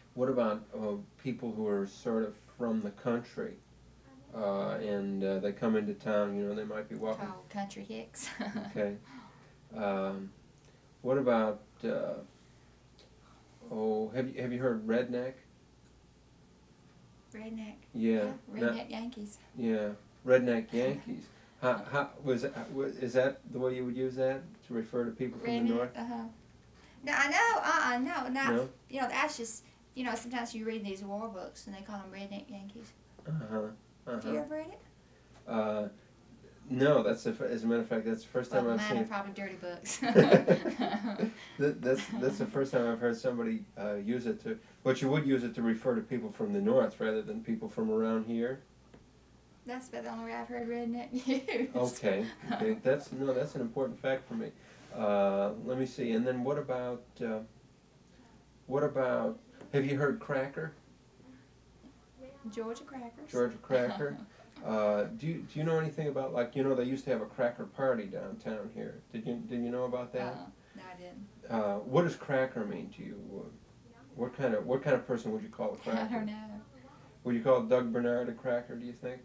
What about people who are sort of from the country, and they come into town? You know, they might be walking. Called country hicks. Okay. Um, what about have you heard redneck? Redneck. Yeah. Redneck Yankees. Yeah. Redneck Yankees. Is that the way you would use that to refer to people from the north? No, I know. No, not. No? You know, that's just. You know, sometimes you read these war books and they call them redneck Yankees. Have you ever read it? No, as a matter of fact, that's the first time I've seen. Mine are probably dirty books. That's the first time I've heard somebody use it to. But you would use it to refer to people from the north rather than people from around here. That's about the only way I've heard redneck used. Okay. That's an important fact for me. Let me see. And then what about? Have you heard cracker? Georgia crackers. Georgia cracker. Do you know anything about, like, you know, they used to have a cracker party downtown here. Did you know about that? No, I didn't. What does cracker mean to you? What kind of person would you call a cracker? I don't know. Would you call Doug Bernard a cracker, do you think?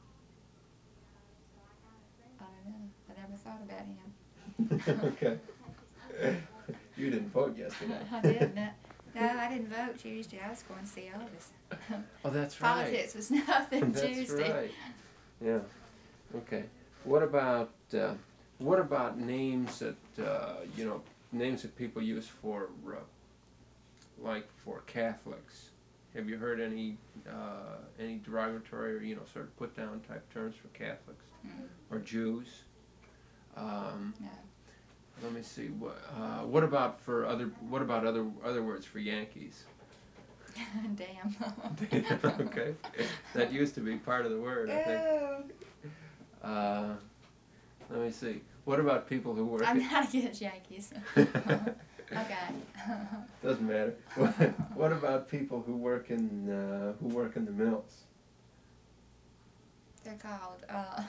I don't know. I never thought about him. Okay. You didn't vote yesterday. I didn't. No, I didn't vote Tuesday. I was going to see Elvis. Oh, that's right. Politics was nothing That's Tuesday. right. Yeah. Okay. What about names that names that people use for like for Catholics? Have you heard any derogatory or sort of put down type terms for Catholics or Jews? No. Let me see. What about other words for Yankees? Damn. Okay. That used to be part of the word, I think. Let me see. What about people who work? I'm not against Yankees. Okay. Doesn't matter. What about people who work in the mills? They're called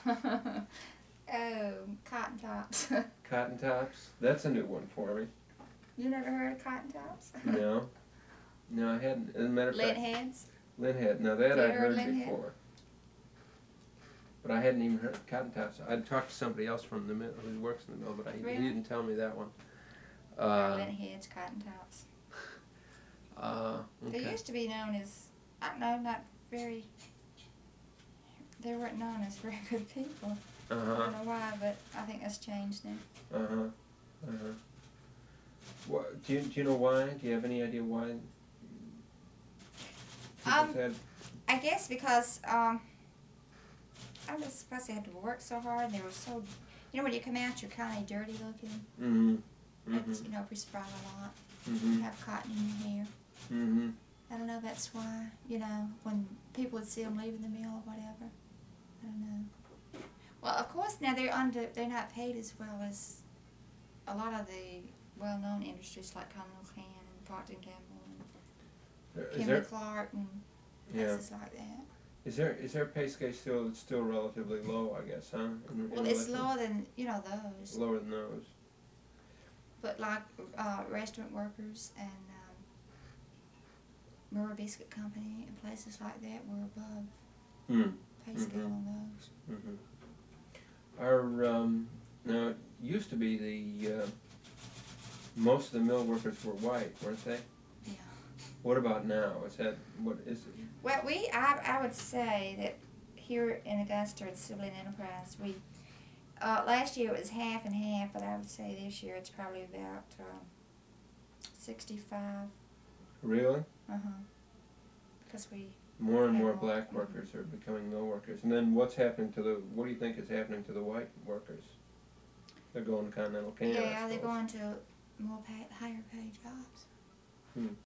cotton tops. Cotton tops? That's a new one for me. You never heard of cotton tops? No. No, I hadn't. As a matter of fact, Lint heads? Lint head. Now that I'd heard lint before. head? But I hadn't even heard of cotton tops. I'd talked to somebody else from the mill who works in the mill, but he didn't tell me that one. Lint heads, cotton tops. Okay. They used to be known as, I don't know, not very, they weren't known as very good people. I don't know why, but I think that's changed now. What, do you know why? Do you have any idea why? I guess because I was supposed to have to work so hard. They were so, when you come out, you're kind of dirty looking. It's, perspire a lot. You have cotton in your hair. I don't know. That's why. When people would see them leaving the mill or whatever. I don't know. Well, of course, now they're not paid as well as a lot of the well-known industries like Continental Can and Procter & Gamble and Kimberly-Clark and places like that. Is their pay scale still relatively low, I guess, huh? Well, it's lower than, those. Lower than those. But like restaurant workers and Murrah Biscuit Company and places like that were above pay scale on those. Now it used to be the most of the mill workers were white, weren't they? Yeah. What about now? What is it? Well, I would say that here in Augusta at Civilian Enterprise, we last year it was half and half, but I would say this year it's probably about 65. Really? Because we more and more black workers are becoming mill workers, and then what do you think is happening to the white workers? They're going to Continental Can. Yeah, they're going to more higher paid jobs.